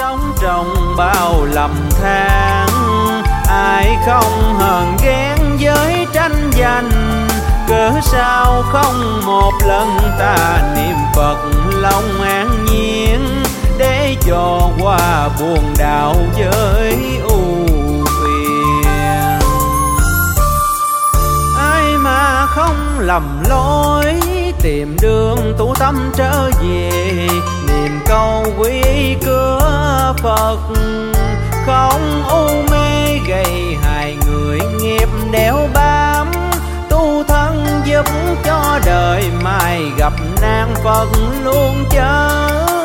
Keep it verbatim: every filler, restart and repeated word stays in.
sống trong bao lầm than, ai không hờn ghen với tranh giành, cớ sao không một lần ta niệm Phật lòng an nhiên, để cho qua buồn đau với ưu phiền. Ai mà không lầm lối tìm đường tu tâm trở về, niệm câu quy cửa Phật, không u mê gây hại người nghiệp đeo bám, tu thân giúp cho đời mai gặp nan Phật luôn chớ